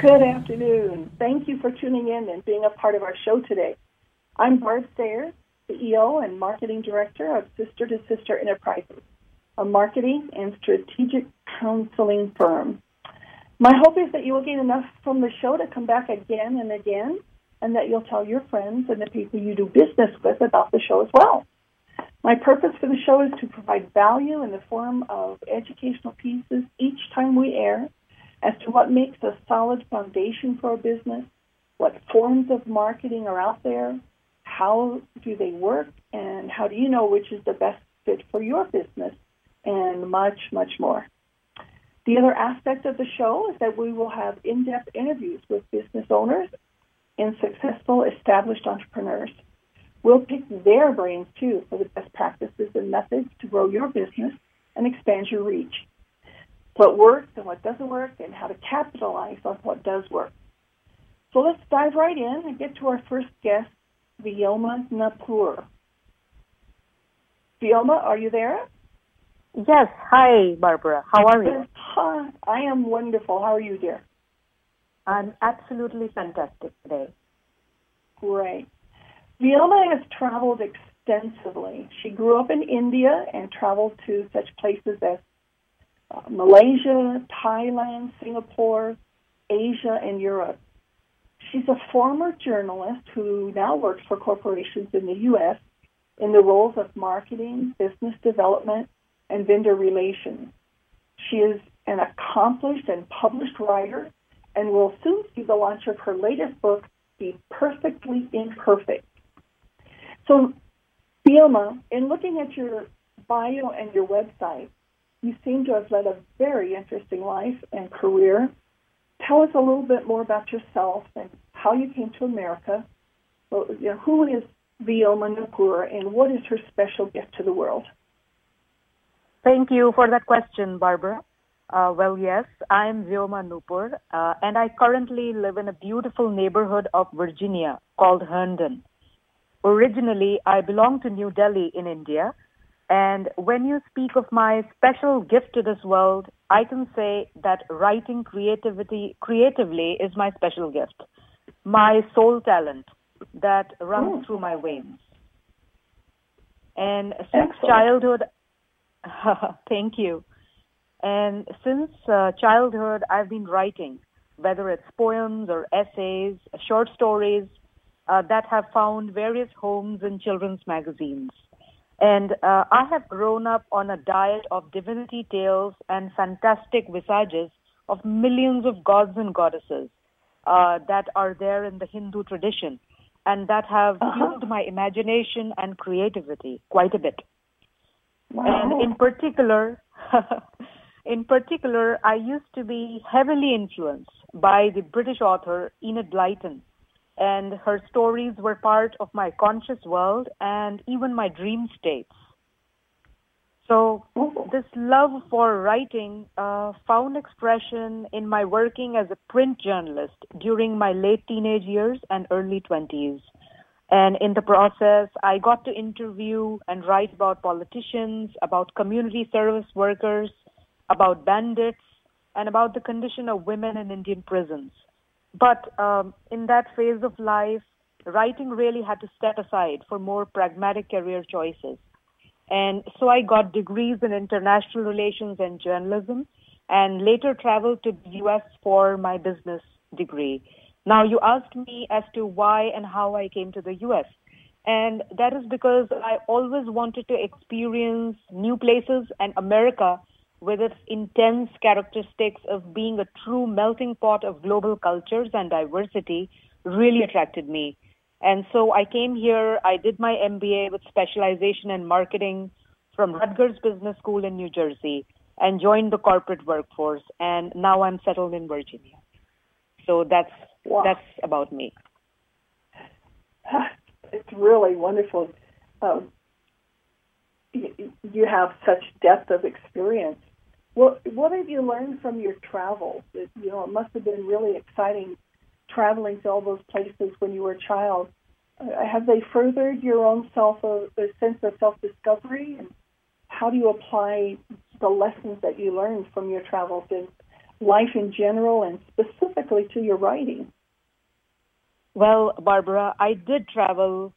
Good afternoon. Thank you for tuning in and being a part of our show today. I'm Barb Sayers, CEO and Marketing Director of Sister to Sister Enterprises, a marketing and strategic counseling firm. My hope is that you will gain enough from the show to come back again and again, and that you'll tell your friends and the people you do business with about the show as well. My purpose for the show is to provide value in the form of educational pieces each time we air as to what makes a solid foundation for a business, what forms of marketing are out there, how do they work, and how do you know which is the best fit for your business, and much, much more. The other aspect of the show is that we will have in-depth interviews with business owners and successful established entrepreneurs. We'll pick their brains, too, for the best practices and methods to grow your business and expand your reach. What works and what doesn't work, and how to capitalize on what does work. So let's dive right in and get to our first guest, Vyoma Nupur. Vyoma, are you there? Yes. Hi, Barbara. How are you? Hi. I am wonderful. How are you, dear? I'm absolutely fantastic today. Great. Vyoma has traveled extensively. She grew up in India and traveled to such places as Malaysia, Thailand, Singapore, Asia, and Europe. She's a former journalist who now works for corporations in the U.S. in the roles of marketing, business development, and vendor relations. She is an accomplished and published writer and will soon see the launch of her latest book, Be Perfectly Imperfect. So, Vyoma, in looking at your bio and your website, you seem to have led a very interesting life and career. Tell us a little bit more about yourself and how you came to America. Well, who is Vyoma Nupur and what is her special gift to the world? Thank you for that question, Barbara. Well, yes, I'm Vyoma Nupur, and I currently live in a beautiful neighborhood of Virginia called Herndon. Originally, I belong to New Delhi in India, and when you speak of my special gift to this world, I can say that writing creatively is my special gift, my soul talent that runs through my veins. And since childhood, thank you. And since childhood, I've been writing, whether it's poems or essays, short stories that have found various homes in children's magazines. And I have grown up on a diet of divinity tales and fantastic visages of millions of gods and goddesses that are there in the Hindu tradition and that have fueled my imagination and creativity quite a bit. Wow. And in particular, I used to be heavily influenced by the British author Enid Blyton, and her stories were part of my conscious world and even my dream states. So this love for writing found expression in my working as a print journalist during my late teenage years and early 20s. And in the process, I got to interview and write about politicians, about community service workers, about bandits, and about the condition of women in Indian prisons. But in that phase of life, writing really had to step aside for more pragmatic career choices. And so I got degrees in international relations and journalism, and later traveled to the U.S. for my business degree. Now, you asked me as to why and how I came to the U.S., and that is because I always wanted to experience new places, and America, with its intense characteristics of being a true melting pot of global cultures and diversity, really attracted me. And so I came here, I did my MBA with specialization in marketing from Rutgers Business School in New Jersey, and joined the corporate workforce, and now I'm settled in Virginia. So that's about me. It's really wonderful. You have such depth of experience. What have you learned from your travels? It must have been really exciting traveling to all those places when you were a child. Have they furthered your own sense of self-discovery? And how do you apply the lessons that you learned from your travels in life in general and specifically to your writing? Well, Barbara, I did travel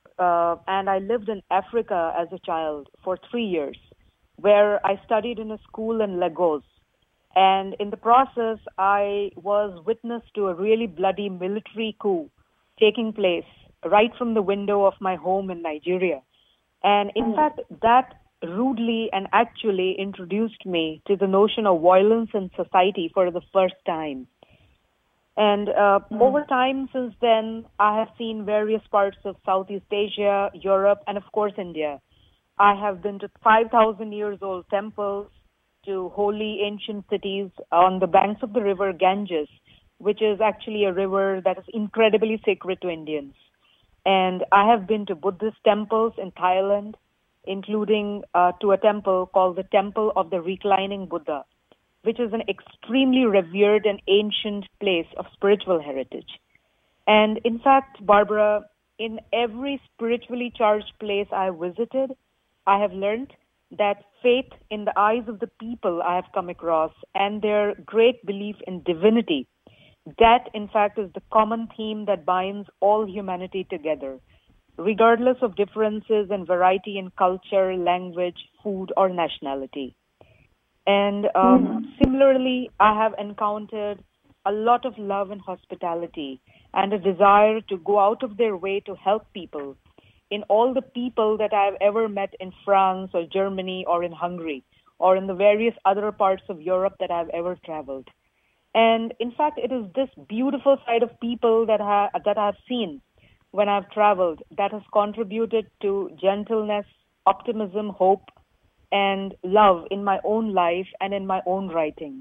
and I lived in Africa as a child for 3 years, where I studied in a school in Lagos. And in the process, I was witness to a really bloody military coup taking place right from the window of my home in Nigeria. And in fact, that rudely and actually introduced me to the notion of violence in society for the first time. And over time since then, I have seen various parts of Southeast Asia, Europe, and of course India. I have been to 5,000 years old temples, to holy ancient cities on the banks of the river Ganges, which is actually a river that is incredibly sacred to Indians. And I have been to Buddhist temples in Thailand, including to a temple called the Temple of the Reclining Buddha, which is an extremely revered and ancient place of spiritual heritage. And in fact, Barbara, in every spiritually charged place I have visited, I have learned that faith in the eyes of the people I have come across and their great belief in divinity, that in fact is the common theme that binds all humanity together, regardless of differences and variety in culture, language, food, or nationality. And similarly, I have encountered a lot of love and hospitality and a desire to go out of their way to help people in all the people that I have ever met in France or Germany or in Hungary or in the various other parts of Europe that I have ever traveled. And in fact, it is this beautiful side of people that I've seen when I've traveled that has contributed to gentleness, optimism, hope, and love in my own life and in my own writing.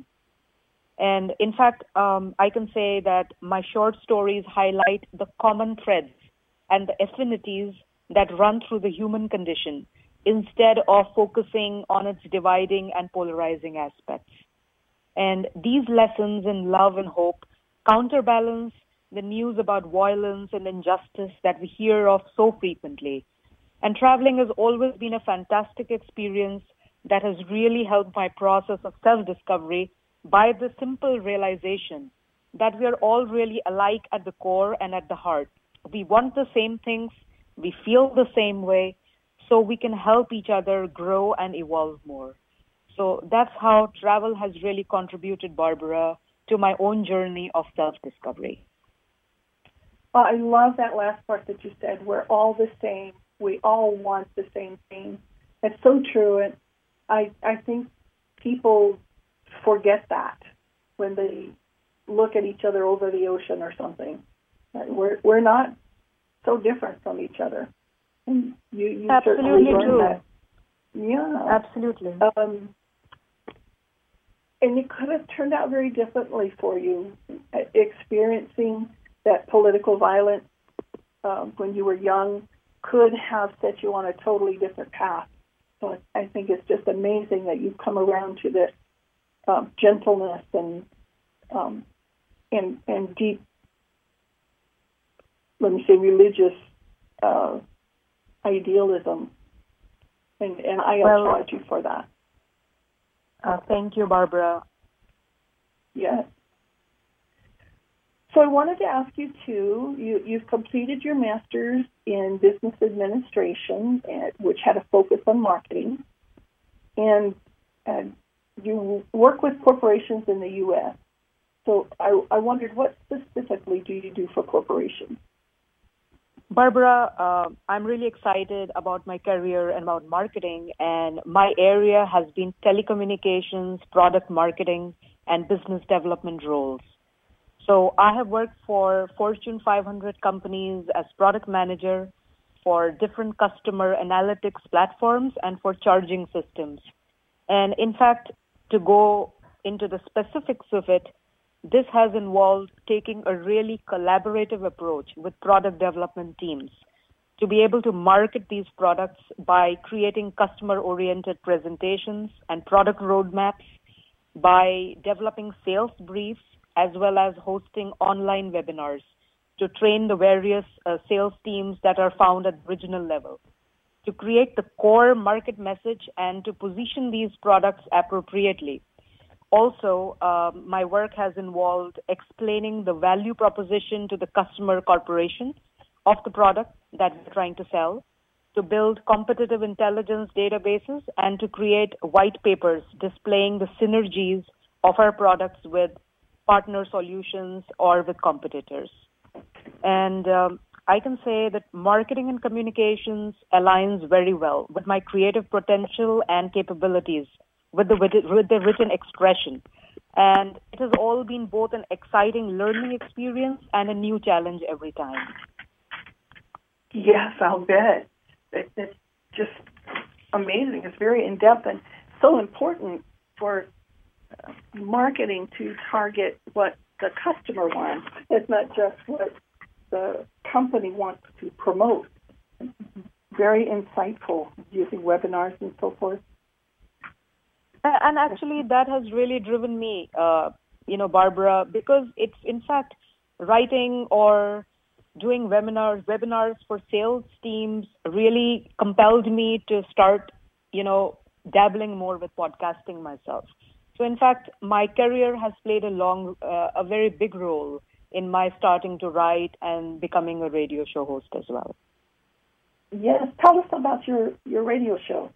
And in fact, I can say that my short stories highlight the common threads and the affinities that run through the human condition instead of focusing on its dividing and polarizing aspects. And these lessons in love and hope counterbalance the news about violence and injustice that we hear of so frequently. And traveling has always been a fantastic experience that has really helped my process of self-discovery by the simple realization that we are all really alike at the core and at the heart. We want the same things, we feel the same way, so we can help each other grow and evolve more. So that's how travel has really contributed, Barbara, to my own journey of self-discovery. Well, I love that last part that you said. We're all the same. We all want the same thing. It's so true. And I think people forget that when they look at each other over the ocean or something. We're not so different from each other. And you certainly learned that. Yeah. Absolutely. And it could have turned out very differently for you, experiencing that political violence when you were young could have set you on a totally different path. So I think it's just amazing that you've come around to this gentleness and deep, let me say, religious idealism. And I applaud you for that. Thank you, Barbara. Yes. So I wanted to ask you, too, you've completed your master's in business administration, which had a focus on marketing, and you work with corporations in the U.S. So I wondered, what specifically do you do for corporations? Barbara, I'm really excited about my career and about marketing, and my area has been telecommunications, product marketing, and business development roles. So I have worked for Fortune 500 companies as product manager for different customer analytics platforms and for charging systems. And in fact, to go into the specifics of it, this has involved taking a really collaborative approach with product development teams to be able to market these products by creating customer-oriented presentations and product roadmaps, by developing sales briefs, as well as hosting online webinars to train the various sales teams that are found at the regional level, to create the core market message and to position these products appropriately. also, my work has involved explaining the value proposition to the customer corporation of the product that we're trying to sell, to build competitive intelligence databases, and to create white papers displaying the synergies of our products with partner solutions or with competitors. And I can say that marketing and communications aligns very well with my creative potential and capabilities with the written expression. And it has all been both an exciting learning experience and a new challenge every time. Yes, I'll bet. It's just amazing. It's very in-depth and so important for marketing to target what the customer wants. It's not just what the company wants to promote. Very insightful using webinars and so forth. And actually, that has really driven me, Barbara, because it's, in fact, writing or doing webinars for sales teams really compelled me to start, dabbling more with podcasting myself. So, in fact, my career has played a very big role in my starting to write and becoming a radio show host as well. Yes. Tell us about your radio show.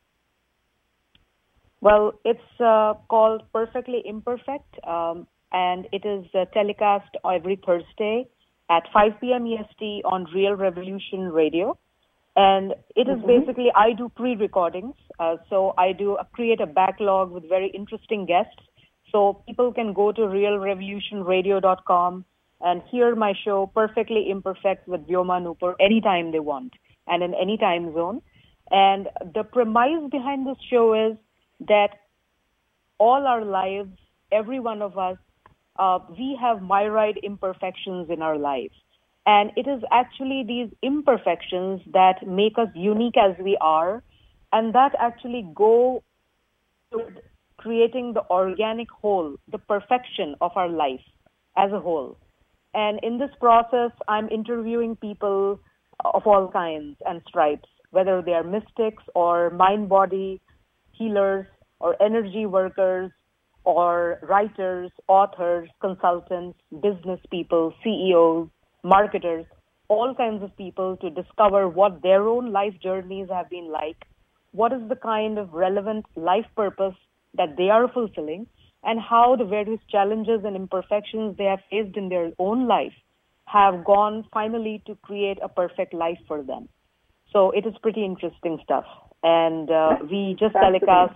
Well, it's called Perfectly Imperfect, and it is telecast every Thursday at 5 p.m. EST on Real Revolution Radio. And it is basically, I do pre-recordings, so I create a backlog with very interesting guests. So people can go to realrevolutionradio.com and hear my show Perfectly Imperfect with Vyoma Nupur anytime they want and in any time zone. And the premise behind this show is that all our lives, every one of us, we have myriad imperfections in our lives. And it is actually these imperfections that make us unique as we are, and that actually go toward creating the organic whole, the perfection of our life as a whole. And in this process, I'm interviewing people of all kinds and stripes, whether they are mystics or mind-body healers or energy workers or writers, authors, consultants, business people, CEOs, marketers, all kinds of people to discover what their own life journeys have been like, what is the kind of relevant life purpose that they are fulfilling, and how the various challenges and imperfections they have faced in their own life have gone finally to create a perfect life for them. So it is pretty interesting stuff. And we just telecast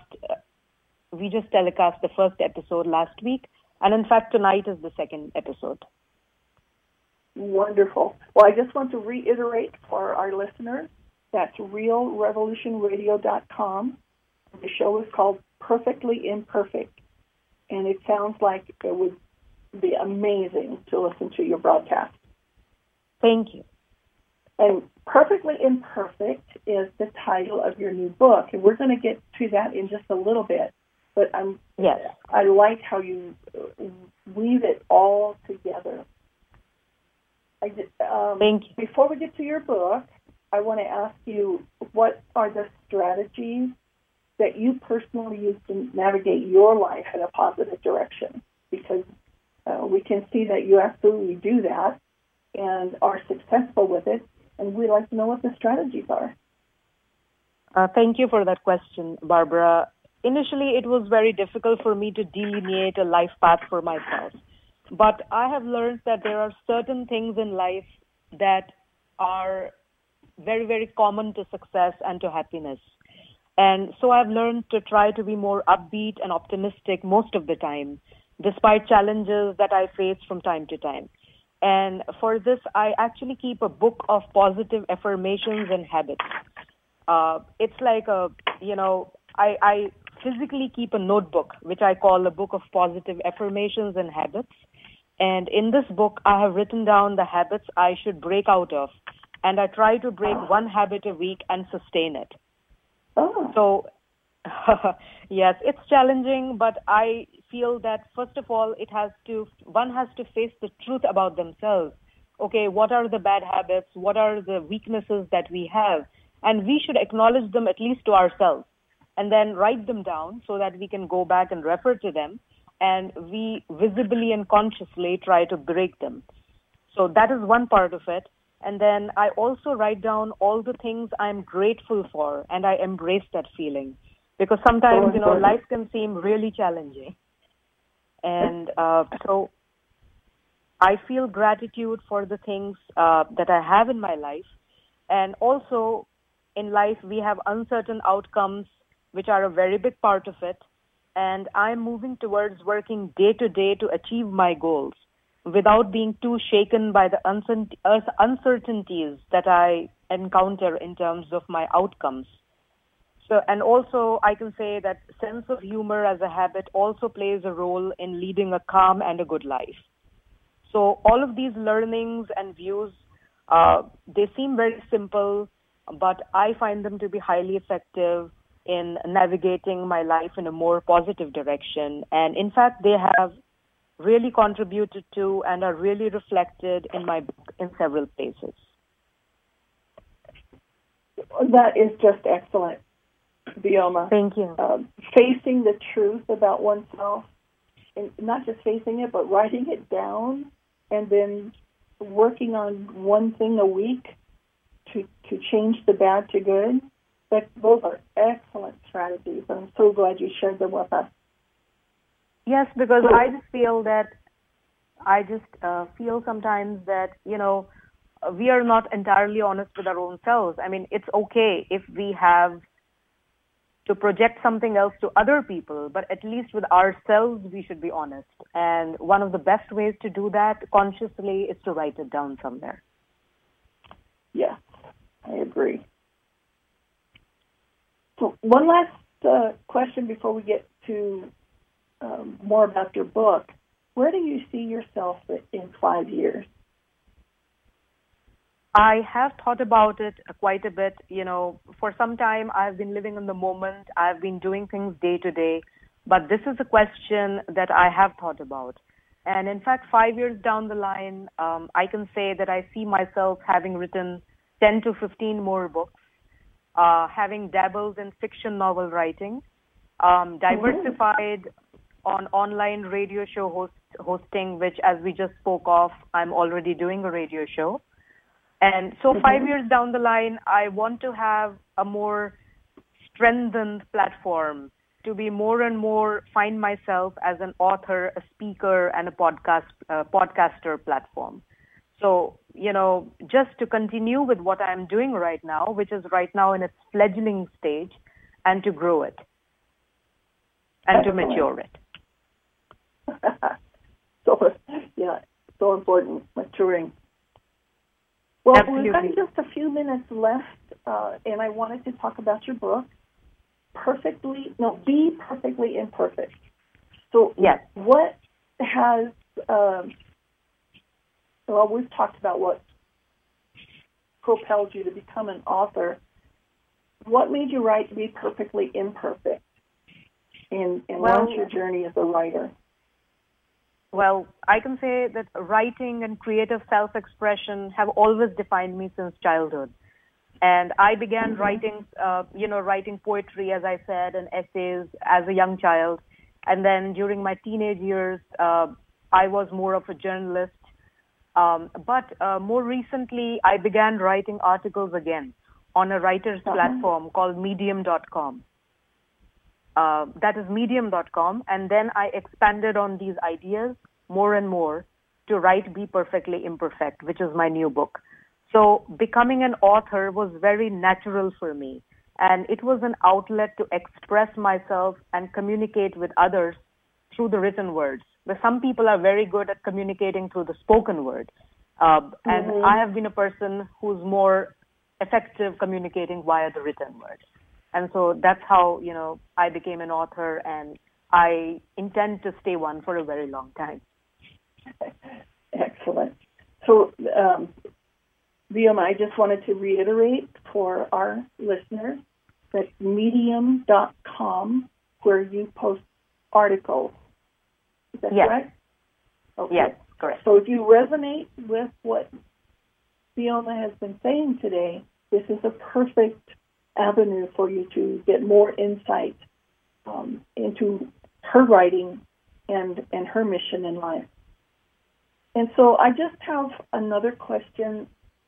the first episode last week, and in fact tonight is the second episode. Wonderful. Well, I just want to reiterate for our listeners, that's realrevolutionradio.com. The show is called Perfectly Imperfect, and it sounds like it would be amazing to listen to your broadcast. Thank you. And Perfectly Imperfect is the title of your new book, and we're going to get to that in just a little bit. But I like how you weave it all together. Thank you. Before we get to your book, I want to ask you, what are the strategies that you personally use to navigate your life in a positive direction? Because we can see that you absolutely do that and are successful with it, and we'd like to know what the strategies are. Thank you for that question, Barbara. Initially, it was very difficult for me to delineate a life path for myself. But I have learned that there are certain things in life that are very, very common to success and to happiness. And so I've learned to try to be more upbeat and optimistic most of the time, despite challenges that I face from time to time. And for this, I actually keep a book of positive affirmations and habits. It's like I physically keep a notebook, which I call a book of positive affirmations and habits. And in this book, I have written down the habits I should break out of. And I try to break one habit a week and sustain it. Oh. So, yes, it's challenging, but I feel that, first of all, one has to face the truth about themselves. Okay, what are the bad habits? What are the weaknesses that we have? And we should acknowledge them at least to ourselves, and then write them down so that we can go back and refer to them. and we visibly and consciously try to break them. So that is one part of it. And then I also write down all the things I'm grateful for, and I embrace that feeling. Because sometimes, life can seem really challenging. And so I feel gratitude for the things that I have in my life. And also, in life, we have uncertain outcomes, which are a very big part of it. And I'm moving towards working day to day to achieve my goals without being too shaken by the uncertainties that I encounter in terms of my outcomes. So, and also I can say that sense of humor as a habit also plays a role in leading a calm and a good life. So all of these learnings and views, they seem very simple, but I find them to be highly effective in navigating my life in a more positive direction. And in fact, they have really contributed to and are really reflected in my book in several places. That is just excellent, Bioma. Thank you. Facing the truth about oneself, and not just facing it, but writing it down, and then working on one thing a week to change the bad to good. Those are excellent strategies. I'm so glad you shared them with us. Yes, because I just feel sometimes that, we are not entirely honest with our own selves. I mean, it's okay if we have to project something else to other people, but at least with ourselves, we should be honest. And one of the best ways to do that consciously is to write it down somewhere. Yes, I agree. So one last question before we get to more about your book. Where do you see yourself in 5 years? I have thought about it quite a bit. For some time, I've been living in the moment. I've been doing things day to day. But this is a question that I have thought about. And in fact, 5 years down the line, I can say that I see myself having written 10 to 15 more books, having dabbled in fiction novel writing, diversified on online radio show hosting, which, as we just spoke of, I'm already doing a radio show. And so 5 years down the line, I want to have a more strengthened platform to be more and more find myself as an author, a speaker, and a podcaster platform. So, just to continue with what I'm doing right now, which is right now in its fledgling stage, and to grow it and to mature it. So important, maturing. Well, Absolutely. We've got just a few minutes left, and I wanted to talk about your book, Be Perfectly Imperfect. So yes. What has, we've talked about what propelled you to become an author. What made you write Be Perfectly Imperfect and launch your journey as a writer? Well, I can say that writing and creative self-expression have always defined me since childhood. And I began writing poetry, as I said, and essays as a young child. And then during my teenage years, I was more of a journalist. But more recently, I began writing articles again on a writer's platform called Medium.com. That is Medium.com. And then I expanded on these ideas more and more to write Be Perfectly Imperfect, which is my new book. So becoming an author was very natural for me. And it was an outlet to express myself and communicate with others through the written words. But some people are very good at communicating through the spoken word. And I have been a person who's more effective communicating via the written word. And so that's how, I became an author, and I intend to stay one for a very long time. Excellent. So, Bioma, I just wanted to reiterate for our listeners that Medium.com, where you post articles. Is that correct? Okay. Yes, correct. So if you resonate with what Bioma has been saying today, this is a perfect avenue for you to get more insight into her writing and her mission in life. And so I just have another question.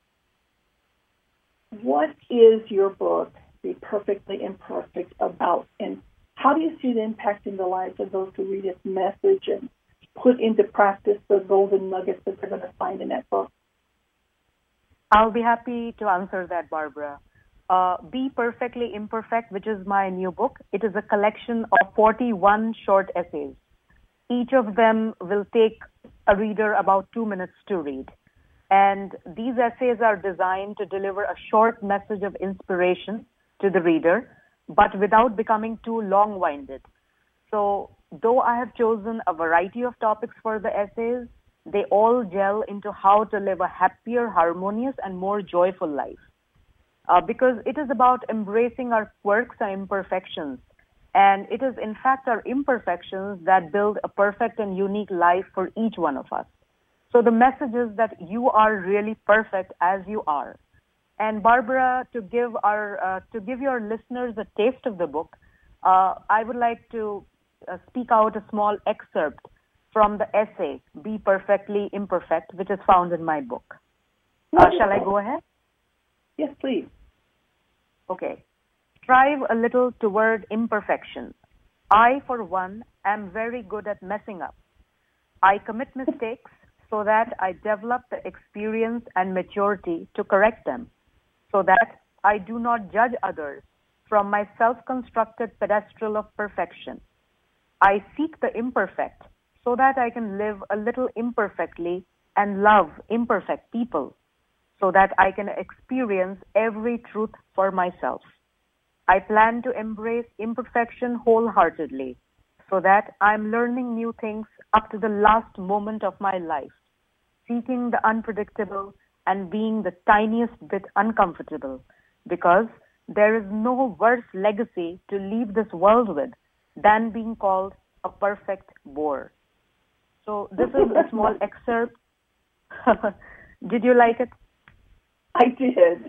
What is your book, Be Perfectly Imperfect, about, and how do you see it impacting the lives of those who read its message and put into practice the golden nuggets that they're going to find in that book? I'll be happy to answer that, Barbara. Be Perfectly Imperfect, which is my new book, it is a collection of 41 short essays. Each of them will take a reader about 2 minutes to read. And these essays are designed to deliver a short message of inspiration to the reader, but without becoming too long-winded. So, though I have chosen a variety of topics for the essays, they all gel into how to live a happier, harmonious, and more joyful life. Because it is about embracing our quirks and imperfections. And it is, in fact, our imperfections that build a perfect and unique life for each one of us. So the message is that you are really perfect as you are. And Barbara, to give your listeners a taste of the book, I would like to speak out a small excerpt from the essay, Be Perfectly Imperfect, which is found in my book. Shall I go ahead? Yes, please. Okay. Strive a little toward imperfection. I, for one, am very good at messing up. I commit mistakes so that I develop the experience and maturity to correct them, so that I do not judge others from my self-constructed pedestal of perfection. I seek the imperfect so that I can live a little imperfectly and love imperfect people, so that I can experience every truth for myself. I plan to embrace imperfection wholeheartedly, so that I'm learning new things up to the last moment of my life, seeking the unpredictable and being the tiniest bit uncomfortable, because there is no worse legacy to leave this world with than being called a perfect bore. So this is a small excerpt. Did you like it? I did.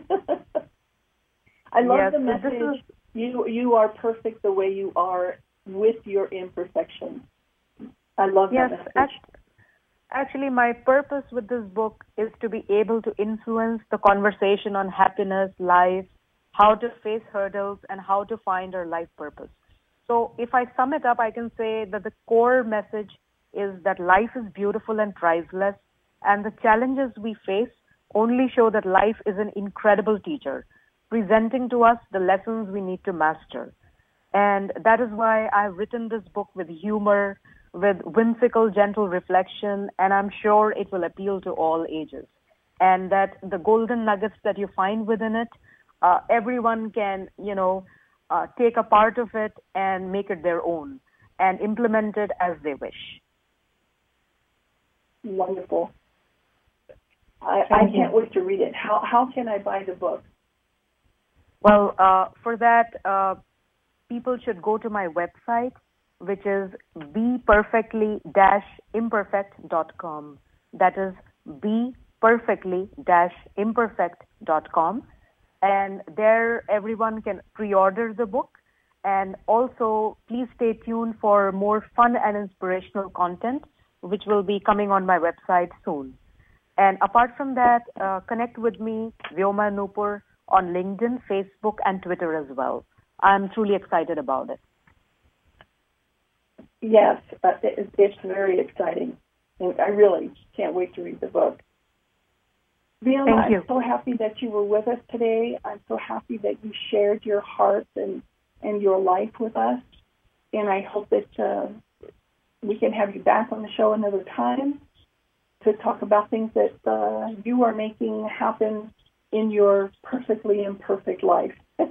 I love the Yes, message. You are perfect the way you are with your imperfections. I love that message. Actually, my purpose with this book is to be able to influence the conversation on happiness, life, how to face hurdles, and how to find our life purpose. So if I sum it up, I can say that the core message is that life is beautiful and priceless, and the challenges we face only show that life is an incredible teacher, presenting to us the lessons we need to master. And that is why I've written this book with humor, with whimsical, gentle reflection, and I'm sure it will appeal to all ages. And that the golden nuggets that you find within it, everyone can, take a part of it and make it their own and implement it as they wish. Wonderful. I can't wait to read it. How can I buy the book? Well, for that, people should go to my website, which is beperfectly-imperfect.com. That is beperfectly-imperfect.com. And there everyone can pre-order the book. And also, please stay tuned for more fun and inspirational content, which will be coming on my website soon. And apart from that, connect with me, Vyoma Nupur, on LinkedIn, Facebook, and Twitter as well. I'm truly excited about it. Yes, it's very exciting. And I really can't wait to read the book. Vyoma, I'm so happy that you were with us today. I'm so happy that you shared your heart and your life with us. And I hope that we can have you back on the show another time to talk about things that you are making happen in your perfectly imperfect life.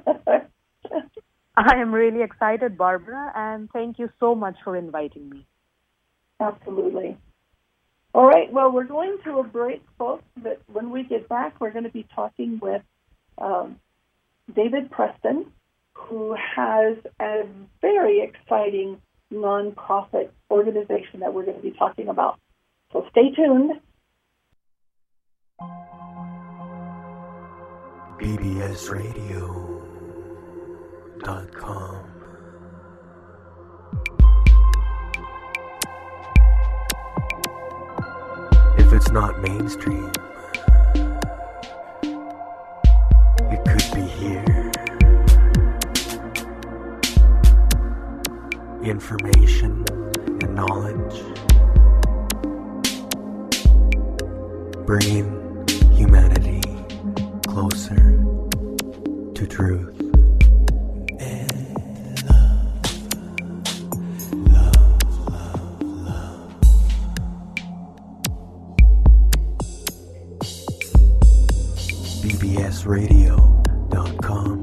I am really excited, Barbara, and thank you so much for inviting me. Absolutely. All right, well, we're going to a break, folks, but when we get back, we're going to be talking with David Preston, who has a very exciting nonprofit organization that we're going to be talking about. So stay tuned. bbsradio.com not mainstream. It could be here. Information and knowledge, bringing humanity closer to truth. bbsradio.com.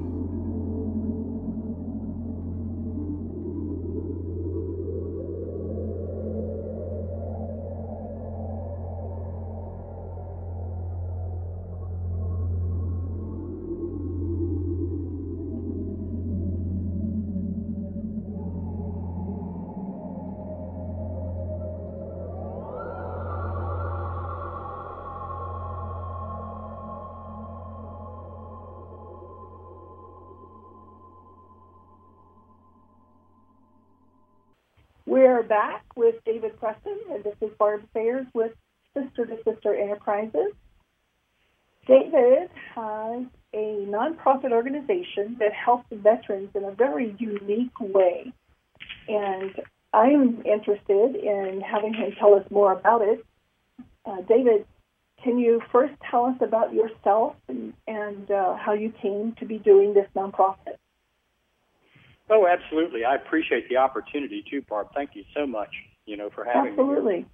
We're back with David Preston, and this is Barb Sayers with Sister to Sister Enterprises. David has a nonprofit organization that helps veterans in a very unique way, and I'm interested in having him tell us more about it. David, can you first tell us about yourself and how you came to be doing this nonprofit? Oh, absolutely. I appreciate the opportunity too, Barb. Thank you so much, for having me. Absolutely.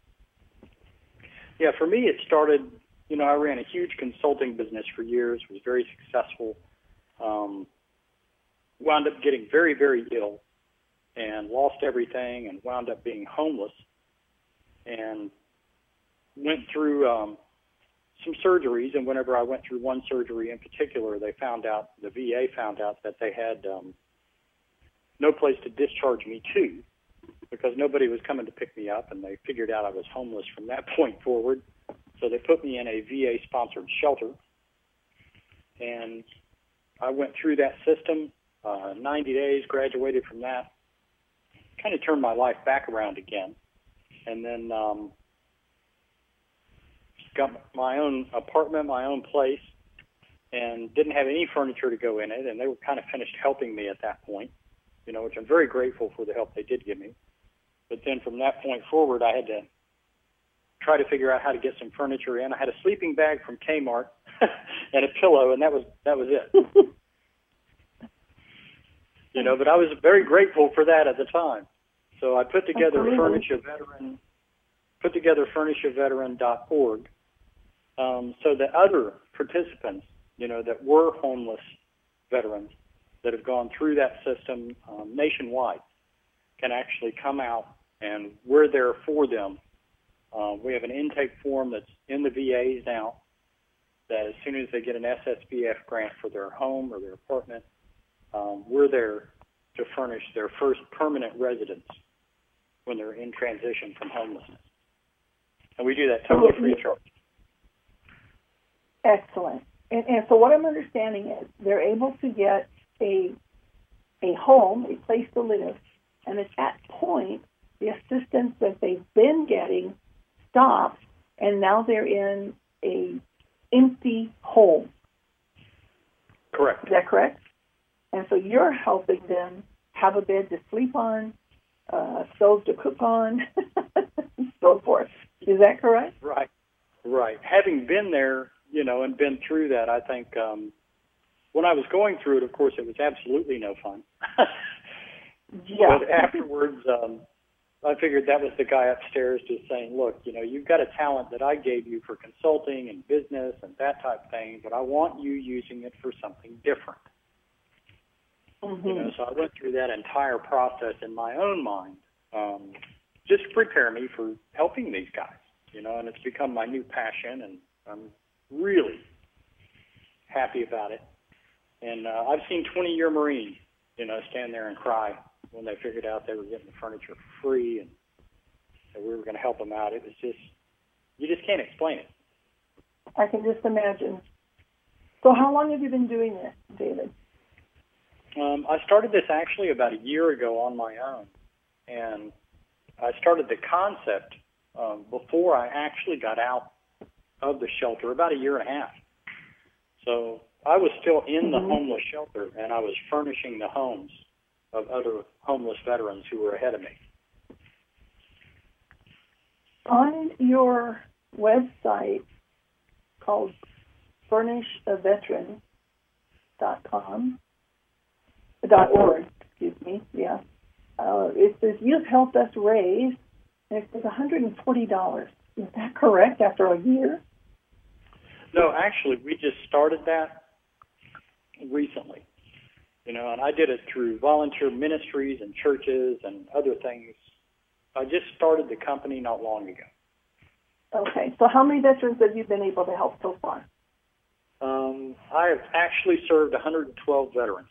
Yeah, for me it started, I ran a huge consulting business for years, was very successful, wound up getting very, very ill and lost everything and wound up being homeless and went through some surgeries. And whenever I went through one surgery in particular, the VA found out that they had no place to discharge me to because nobody was coming to pick me up, and they figured out I was homeless from that point forward. So they put me in a VA-sponsored shelter, and I went through that system, 90 days, graduated from that, kind of turned my life back around again, and then got my own apartment, my own place, and didn't have any furniture to go in it, and they were kind of finished helping me at that point, which I'm very grateful for the help they did give me. But then from that point forward, I had to try to figure out how to get some furniture in. I had a sleeping bag from Kmart and a pillow, and that was it. But I was very grateful for that at the time. So I put together FurnishAVeteran.org so that other participants, that were homeless veterans that have gone through that system nationwide can actually come out, and we're there for them. We have an intake form that's in the VAs now that as soon as they get an SSVF grant for their home or their apartment, we're there to furnish their first permanent residence when they're in transition from homelessness. And we do that totally free of charge. Excellent. And so what I'm understanding is they're able to get a home, a place to live, and at that point, the assistance that they've been getting stops, and now they're in a empty home. Correct. Is that correct? And so you're helping them have a bed to sleep on, a stove to cook on, and so forth. Is that correct? Right. Having been there, and been through that, I think when I was going through it, of course, it was absolutely no fun. Yeah. But afterwards, I figured that was the guy upstairs just saying, look, you've got a talent that I gave you for consulting and business and that type of thing, but I want you using it for something different. Mm-hmm. So I went through that entire process in my own mind, just to prepare me for helping these guys, and it's become my new passion, and I'm really happy about it. And I've seen 20-year Marines, stand there and cry when they figured out they were getting the furniture for free and that we were going to help them out. It was just, you just can't explain it. I can just imagine. So how long have you been doing this, David? I started this actually about a year ago on my own, and I started the concept before I actually got out of the shelter, about a year and a half. So I was still in the homeless shelter, and I was furnishing the homes of other homeless veterans who were ahead of me. On your website called furnishaveteran.com, .org, excuse me, yeah. It says, you've helped us raise, and it says $140. Is that correct after a year? No, actually, we just started that recently. And I did it through volunteer ministries and churches and other things. I just started the company not long ago. Okay, so how many veterans have you been able to help so far? I have actually served 112 veterans.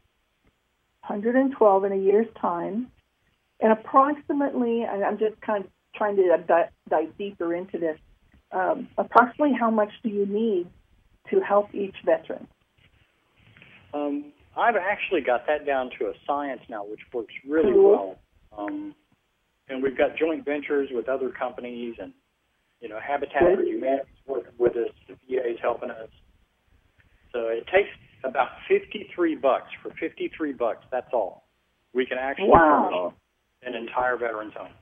112 in a year's time. And approximately, I'm just kind of trying to dive deeper into this, approximately how much do you need to help each veteran? I've actually got that down to a science now, which works really well. And we've got joint ventures with other companies, and Habitat for Humanity is working with us. The VA is helping us. So it takes about $53. For $53, that's all. We can actually furnish an entire veteran's home.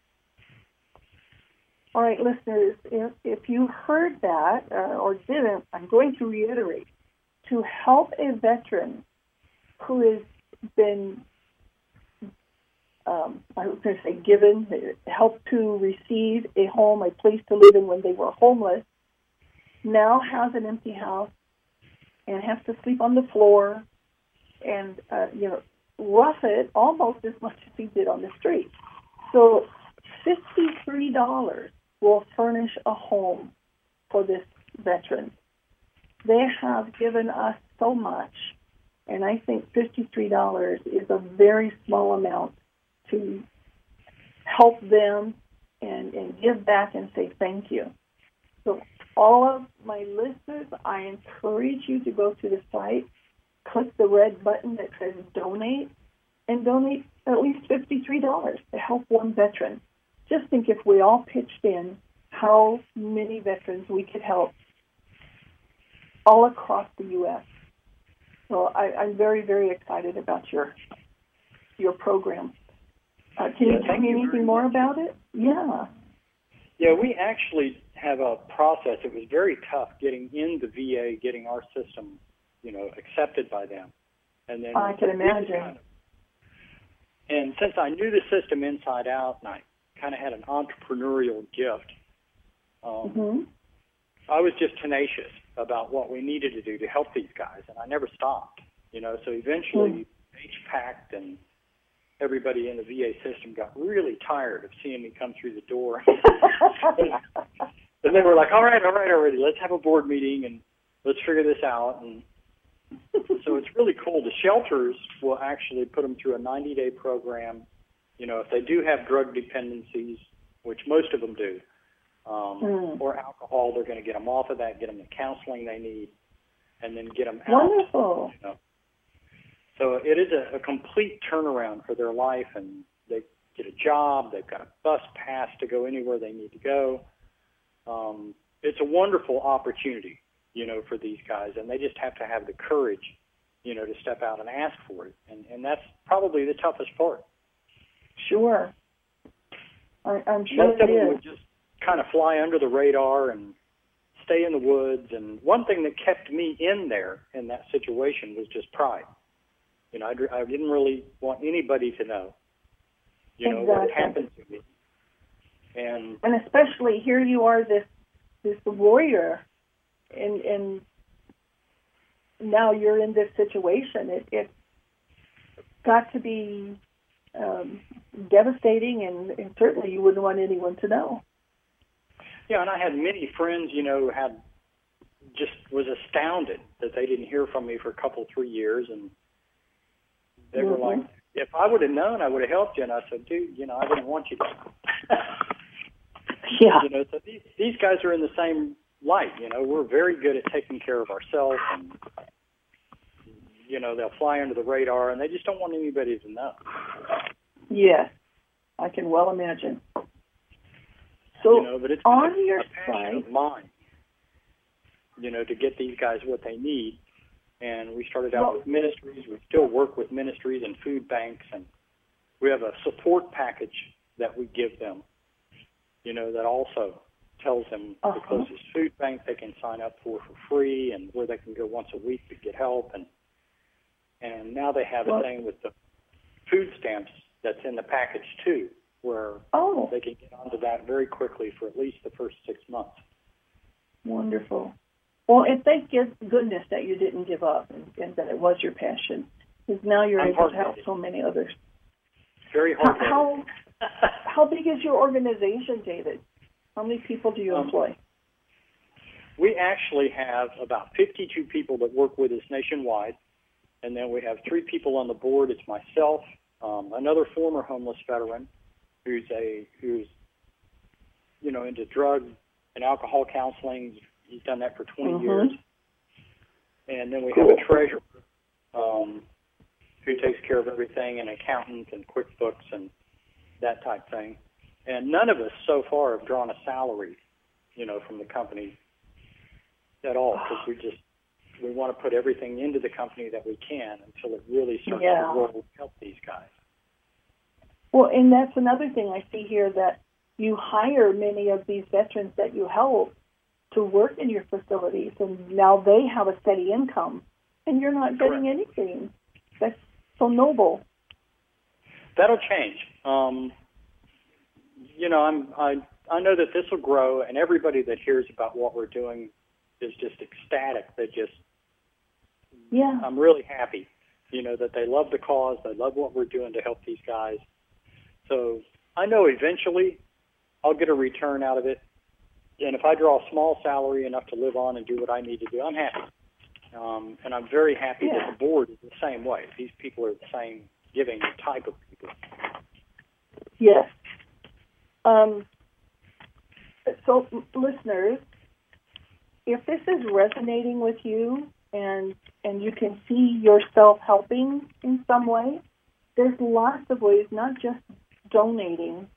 All right, listeners, if you heard that or didn't, I'm going to reiterate. To help a veteran who has been, I was going to say given, help to receive a home, a place to live in when they were homeless, now has an empty house and has to sleep on the floor and, rough it almost as much as he did on the street. So $53 will furnish a home for this veteran. They have given us so much, and I think $53 is a very small amount to help them and give back and say thank you. So all of my listeners, I encourage you to go to the site, click the red button that says donate, and donate at least $53 to help one veteran. Just think if we all pitched in, how many veterans we could help all across the U.S. So I'm very, very excited about your program. Can you tell me anything more about it? Yeah. Yeah, we actually have a process. It was very tough getting in the VA, getting our system, accepted by them. And then I can imagine. And since I knew the system inside out, and I kind of had an entrepreneurial gift, I was just tenacious about what we needed to do to help these guys, and I never stopped. So eventually HPAC and everybody in the VA system got really tired of seeing me come through the door. And they were like, all right, already, let's have a board meeting and let's figure this out. And so it's really cool. The shelters will actually put them through a 90-day program. If they do have drug dependencies, which most of them do, or alcohol, they're going to get them off of that, get them the counseling they need, and then get them out. Wonderful. So it is a complete turnaround for their life, and they get a job. They've got a bus pass to go anywhere they need to go. It's a wonderful opportunity, for these guys, and they just have to have the courage, to step out and ask for it, and that's probably the toughest part. Sure. I'm sure Most of them it would just kind of fly under the radar and stay in the woods, and one thing that kept me in there in that situation was just pride. I didn't really want anybody to know, what happened to me. And especially here you are, this warrior, and now you're in this situation. It's got to be devastating, and certainly you wouldn't want anyone to know. Yeah, and I had many friends, was astounded that they didn't hear from me for a couple, 3 years, and they were like, if I would have known, I would have helped you. And I said, dude, I didn't want you to. Yeah. So these guys are in the same light. We're very good at taking care of ourselves, and, they'll fly under the radar, and they just don't want anybody to know. Yes, I can well imagine. So but it's on a your passion site, of mine, to get these guys what they need. And we started out with ministries. We still work with ministries and food banks, and we have a support package that we give them, that also tells them the closest food bank they can sign up for free, and where they can go once a week to get help. And now they have a thing with the food stamps that's in the package too, where they can get onto that very quickly for at least the first 6 months. Wonderful. Well, and thank goodness that you didn't give up and that it was your passion, because now you're able to help so many others. Very hard. How big is your organization, David? How many people do you employ? We actually have about 52 people that work with us nationwide, and then we have 3 people on the board. It's myself, another former homeless veteran who's into drug and alcohol counseling. He's done that for 20 years. And then we have a treasurer who takes care of everything, an accountant and QuickBooks and that type thing. And none of us so far have drawn a salary, from the company at all, because we want to put everything into the company that we can until it really starts to roll and help these guys. Well, and that's another thing I see here, that you hire many of these veterans that you help to work in your facilities, and now they have a steady income, and you're not getting anything. That's so noble. That'll change. I know that this will grow, and everybody that hears about what we're doing is just ecstatic. I'm really happy, that they love the cause, they love what we're doing to help these guys. So I know eventually I'll get a return out of it. And if I draw a small salary enough to live on and do what I need to do, I'm happy. And I'm very happy that the board is the same way. These people are the same giving type of people. Yes. So, listeners, if this is resonating with you and you can see yourself helping in some way, there's lots of ways, not just donating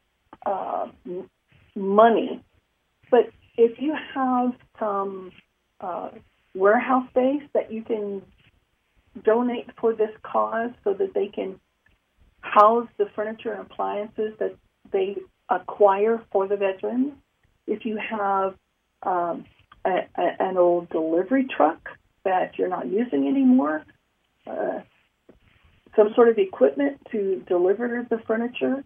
money, but if you have some warehouse space that you can donate for this cause so that they can house the furniture and appliances that they acquire for the veterans, if you have an old delivery truck that you're not using anymore, some sort of equipment to deliver the furniture,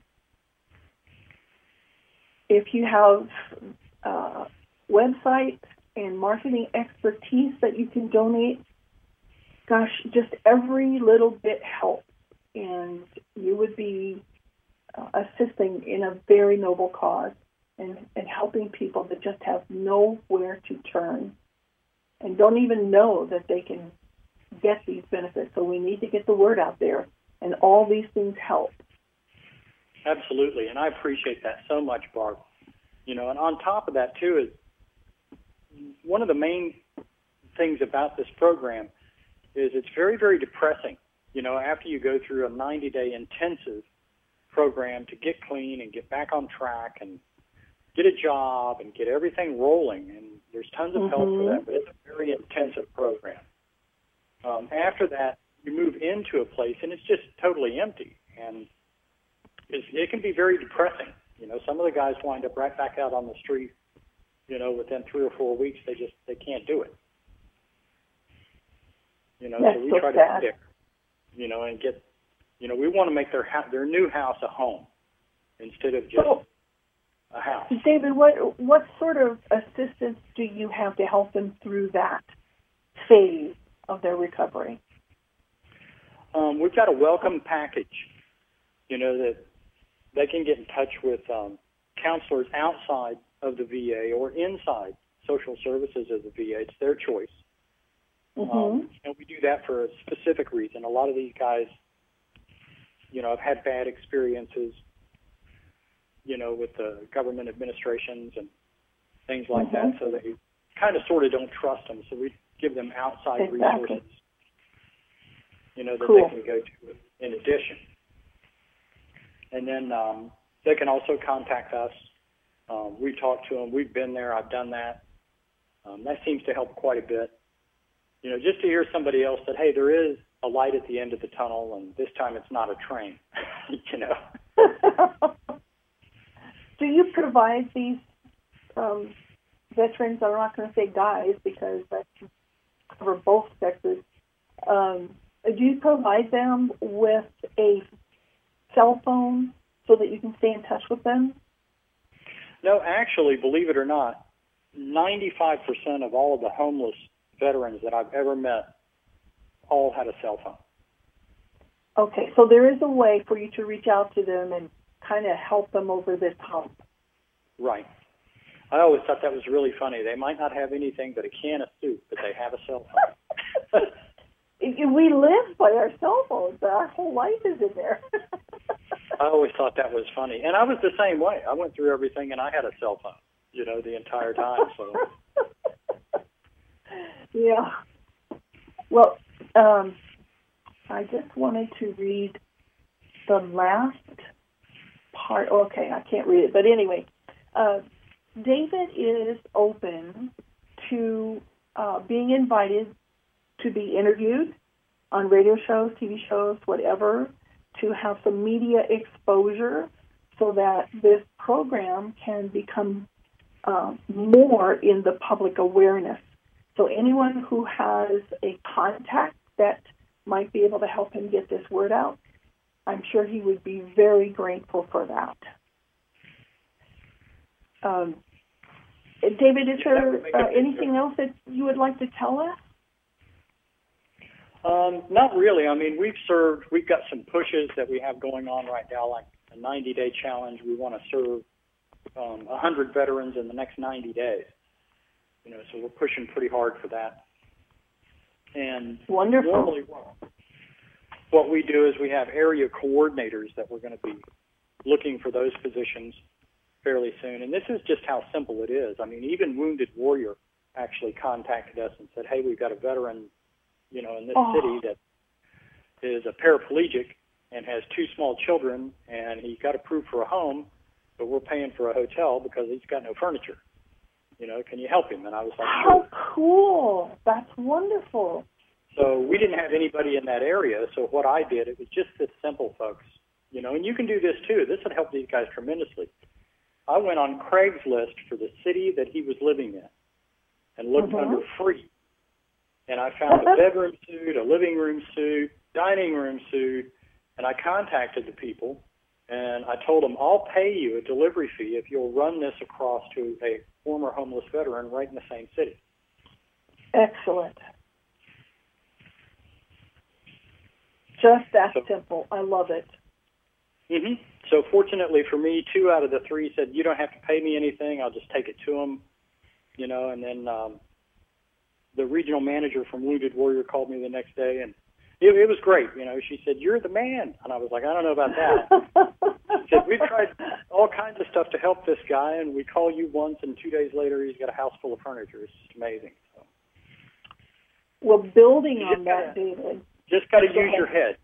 if you have website and marketing expertise that you can donate, gosh, just every little bit helps, and you would be assisting in a very noble cause and helping people that just have nowhere to turn and don't even know that they can get these benefits. So we need to get the word out there, and all these things help. Absolutely, and I appreciate that so much, Barb. And on top of that, too, is one of the main things about this program is it's very, very depressing. After you go through a 90-day intensive program to get clean and get back on track and get a job and get everything rolling, and there's tons of help for that, but it's a very intensive program. After that, you move into a place, and it's just totally empty, and it can be very depressing. Some of the guys wind up right back out on the street, within 3 or 4 weeks. They can't do it. That's so we so try sad. to be there, and get, we want to make their new house a home instead of just a house. David, what sort of assistance do you have to help them through that phase of their recovery? We've got a welcome package, that they can get in touch with counselors outside of the VA or inside social services of the VA. It's their choice. And we do that for a specific reason. A lot of these guys, have had bad experiences, with the government administrations and things like that, so they kind of sort of don't trust them. So we give them outside resources, that they can go to in addition. And then they can also contact us We talked to them. We've been there. I've done that. That seems to help quite a bit. You know, just to hear somebody else that, hey, there is a light at the end of the tunnel, and this time it's not a train, you know. Do you provide these veterans, I'm not going to say guys because that can cover both sexes, do you provide them with a cell phone so that you can stay in touch with them? No, actually, believe it or not, 95% of all of the homeless veterans that I've ever met all had a cell phone. Okay, so there is a way for you to reach out to them and kind of help them over this hump. Right. I always thought that was really funny. They might not have anything but a can of soup, but they have a cell phone. We live by our cell phones. Our whole life is in there. I always thought that was funny. And I was the same way. I went through everything, and I had a cell phone, you know, the entire time. So. Yeah. Well, I just wanted to read the last part. Okay, I can't read it. But anyway, David is open to being invited to be interviewed on radio shows, TV shows, whatever, to have some media exposure so that this program can become more in the public awareness. So anyone who has a contact that might be able to help him get this word out, I'm sure he would be very grateful for that. David, is there anything else that you would like to tell us? Not really. I mean, we've got some pushes that we have going on right now, like a 90-day challenge. We want to serve 100 veterans in the next 90 days. You know, so we're pushing pretty hard for that. And wonderful. Normally what we do is we have area coordinators that we're going to be looking for those positions fairly soon. And this is just how simple it is. I mean, even Wounded Warrior actually contacted us and said, hey, we've got a veteran, you know, in this city that is a paraplegic and has 2 small children, and he got approved for a home, but we're paying for a hotel because he's got no furniture. You know, can you help him? And I was like, sure. How cool. That's wonderful. So we didn't have anybody in that area, so what I did, it was just this simple, folks. You know, and you can do this too. This would help these guys tremendously. I went on Craigslist for the city that he was living in and looked under free. And I found a bedroom suite, a living room suite, dining room suite, and I contacted the people, and I told them, I'll pay you a delivery fee if you'll run this across to a former homeless veteran right in the same city. Excellent. Just that simple. I love it. Mm-hmm. So fortunately for me, 2 out of the 3 said, you don't have to pay me anything. I'll just take it to them, you know, and then the regional manager from Wounded Warrior called me the next day, and it was great. You know, she said, you're the man. And I was like, I don't know about that. She said, we've tried all kinds of stuff to help this guy, and we call you once, and 2 days later he's got a house full of furniture. It's just amazing. So. Well, building on that, David. Just got to use your head.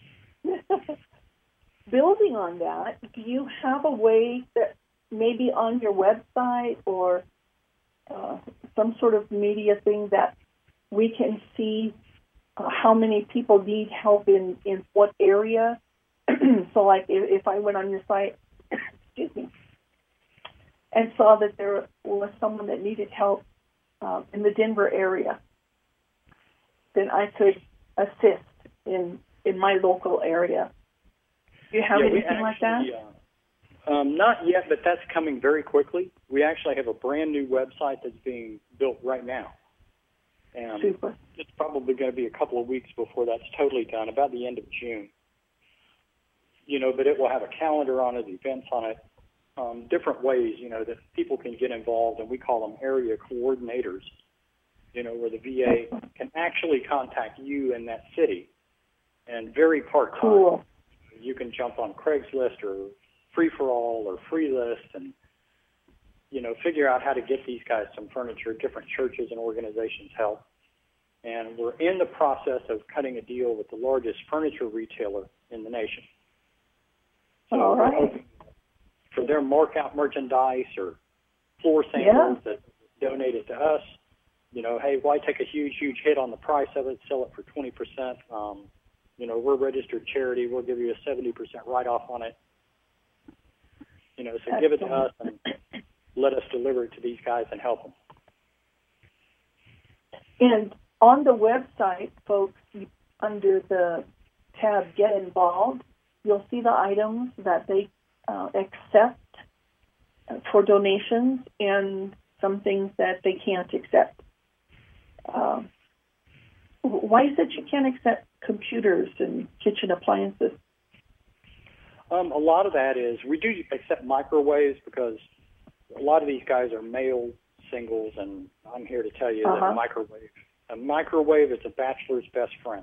Building on that, do you have a way that maybe on your website or some sort of media thing that we can see how many people need help in what area? So, like, if I went on your site, excuse me, and saw that there was someone that needed help in the Denver area, then I could assist in my local area. Do you have anything like that? Not yet, but that's coming very quickly. We actually have a brand new website that's being built right now. And super. It's probably going to be a couple of weeks before that's totally done, about the end of June. You know, but it will have a calendar on it, events on it, different ways, you know, that people can get involved, and we call them area coordinators, you know, where the VA can actually contact you in that city, and very part-time. Cool. You can jump on Craigslist or Free-for-All or Freelist and, you know, figure out how to get these guys some furniture. Different churches and organizations help. And we're in the process of cutting a deal with the largest furniture retailer in the nation. So all right. for their mark-out merchandise or floor samples that donated to us. You know, hey, why take a huge hit on the price of it, sell it for 20%? You know, we're a registered charity. We'll give you a 70% write-off on it. You know, so give it to us and let us deliver it to these guys and help them. And on the website, folks, under the tab Get Involved, you'll see the items that they accept for donations and some things that they can't accept. Why is it you can't accept computers and kitchen appliances? A lot of that is we do accept microwaves because a lot of these guys are male singles, and I'm here to tell you that a microwave is a bachelor's best friend.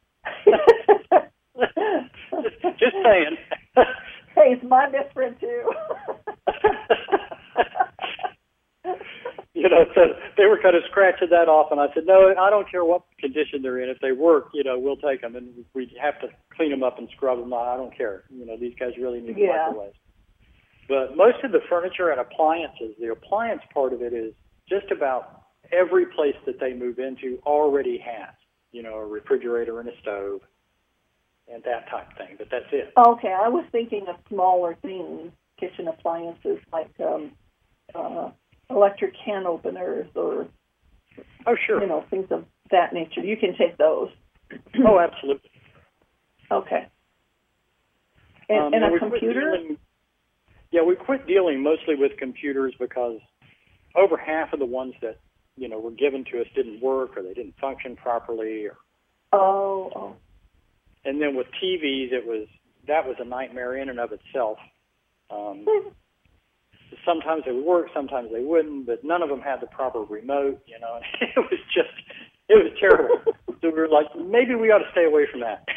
just saying. Hey, it's my best friend too. You know, so they were kind of scratching that off, and I said, no, I don't care what condition they're in. If they work, you know, we'll take them, and we have to clean them up and scrub them. I don't care. You know, these guys really need microwaves. But most of the furniture and appliances, the appliance part of it is just about every place that they move into already has, you know, a refrigerator and a stove and that type of thing. But that's it. Okay, I was thinking of smaller things, kitchen appliances like electric can openers or, you know, things of that nature. You can take those. Oh, absolutely. Okay. And a computer? We quit dealing mostly with computers because over half of the ones that, you know, were given to us didn't work or they didn't function properly. And then with TVs, that was a nightmare in and of itself. Sometimes they would work, sometimes they wouldn't, but none of them had the proper remote, you know. And it was terrible. So we were like, maybe we ought to stay away from that.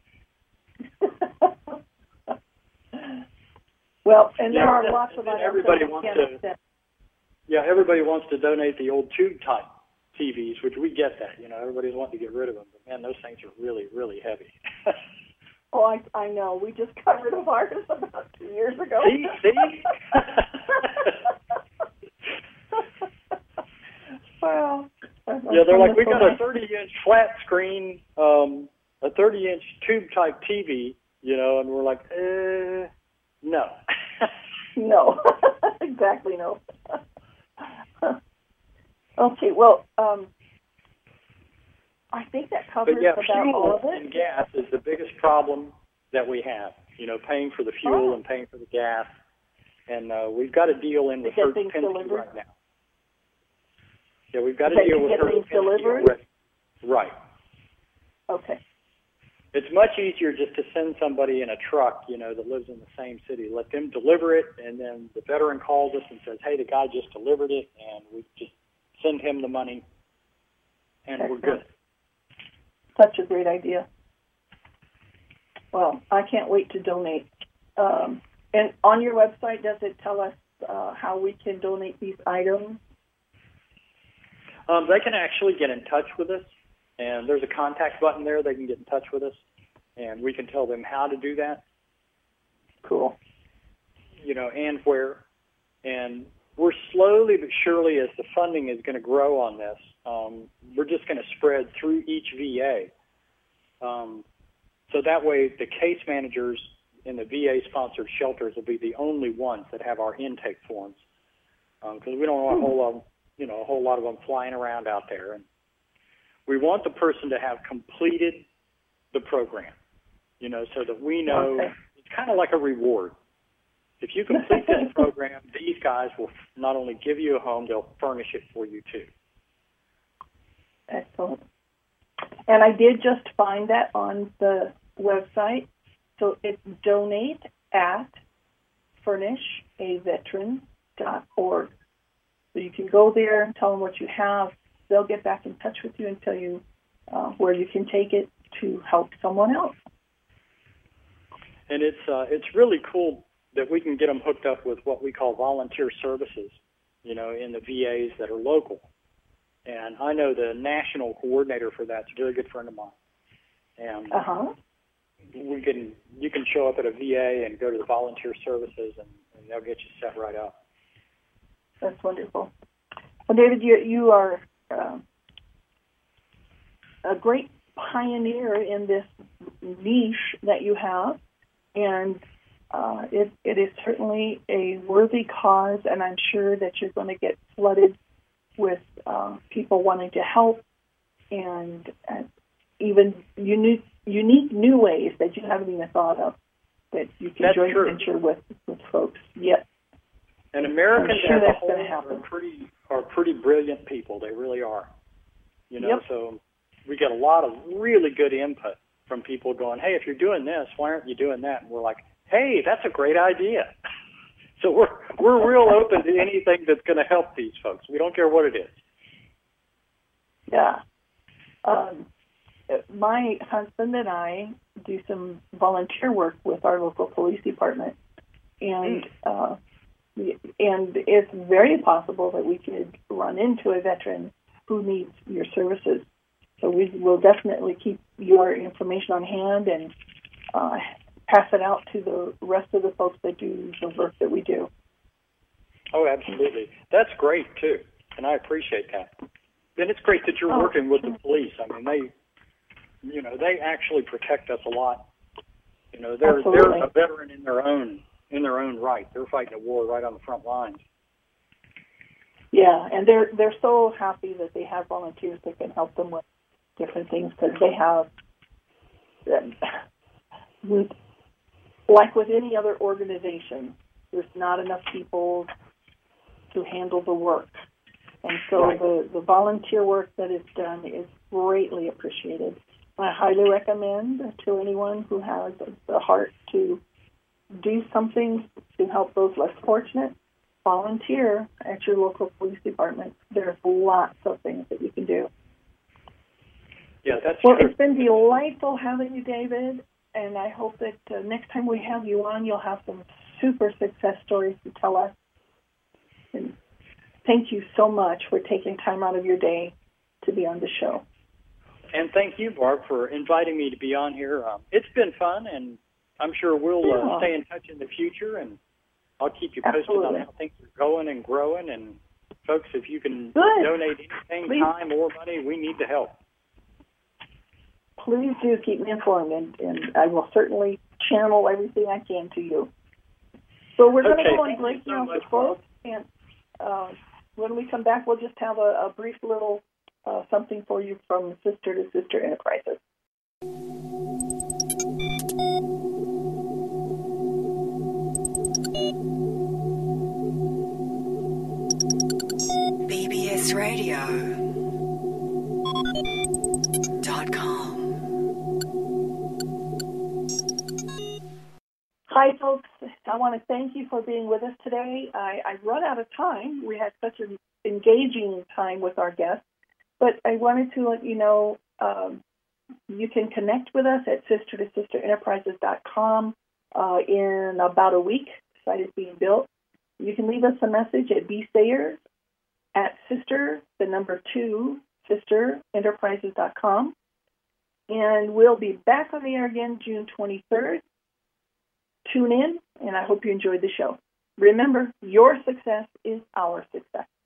Well, and there are lots of items everybody wants to donate the old tube type TVs, which we get that. You know, everybody's wanting to get rid of them, but man, those things are really, really heavy. Oh, I know. We just covered of ours about 2 years ago. See? Well, yeah, they're like, we got a 30-inch flat screen, a 30-inch tube-type TV, you know, and we're like, no. No, exactly no. Okay, well, I think that covers about all of it. Fuel and gas is the biggest problem that we have, you know, paying for the fuel and paying for the gas. And we've got a deal in with Hertz Penske right now. Yeah, we've got a deal with Hertz Penske already. Right. Okay. It's much easier just to send somebody in a truck, you know, that lives in the same city. Let them deliver it, and then the veteran calls us and says, hey, the guy just delivered it, and we just send him the money, and we're good. Such a great idea. Well, I can't wait to donate. And on your website, does it tell us how we can donate these items? They can actually get in touch with us, and there's a contact button there. They can get in touch with us, and we can tell them how to do that. Cool. You know, and where. And we're slowly but surely, as the funding is going to grow on this, we're just going to spread through each VA. So that way the case managers in the VA-sponsored shelters will be the only ones that have our intake forms, because we don't want a whole lot of them flying around out there. And we want the person to have completed the program, you know, so that we know it's kind of like a reward. If you complete this program, these guys will not only give you a home, they'll furnish it for you too. Excellent. And I did just find that on the website. So it's donate@furnishaveteran.org. So you can go there and tell them what you have. They'll get back in touch with you and tell you where you can take it to help someone else. And it's really cool that we can get them hooked up with what we call volunteer services, you know, in the VAs that are local. And I know the national coordinator for that's a very good friend of mine. And you can show up at a VA and go to the volunteer services, and they'll get you set right up. That's wonderful. Well, David, you are a great pioneer in this niche that you have, and it is certainly a worthy cause, and I'm sure that you're going to get flooded with people wanting to help, and even unique new ways that you haven't even thought of that you can joint venture with folks. Yep. And Americans sure as a that's whole gonna happen. are pretty brilliant people. They really are. You know, Yep. so we get a lot of really good input from people going, hey, if you're doing this, why aren't you doing that? And we're like, hey, that's a great idea. So we're real open to anything that's going to help these folks. We don't care what it is. Yeah. My husband and I do some volunteer work with our local police department, and it's very possible that we could run into a veteran who needs your services. So we will definitely keep your information on hand and pass it out to the rest of the folks that do the work that we do. Oh, absolutely. That's great, too, and I appreciate that. Then it's great that you're working with the police. I mean, they actually protect us a lot. You know, they're a veteran in their own right. They're fighting a war right on the front lines. Yeah, and they're so happy that they have volunteers that can help them with different things, because they have, like with any other organization, there's not enough people to handle the work. And so Right. the volunteer work that is done is greatly appreciated. I highly recommend to anyone who has the heart to do something to help those less fortunate, volunteer at your local police department. There's lots of things that you can do. Yeah, that's Well, true. it's been delightful having you, David, and I hope that next time we have you on, you'll have some super success stories to tell us. And thank you so much for taking time out of your day to be on the show. And thank you, Barb, for inviting me to be on here. It's been fun, and I'm sure we'll stay in touch in the future, and I'll keep you posted on how things are going and growing. And, folks, if you can donate anything, time or money, we need the help. Please do keep me informed, and I will certainly channel everything I can to you. So we're going to go on break now, folks, and when we come back, we'll just have a brief little something for you from Sister to Sister Enterprises. BBSradio.com. Hi, folks. I want to thank you for being with us today. I've run out of time. We had such an engaging time with our guests, but I wanted to let you know you can connect with us at sister-to-sisterenterprises.com in about a week. The site is being built. You can leave us a message at bsayers@sisterenterprises.com, and we'll be back on the air again June 23rd. Tune in, and I hope you enjoyed the show. Remember, your success is our success.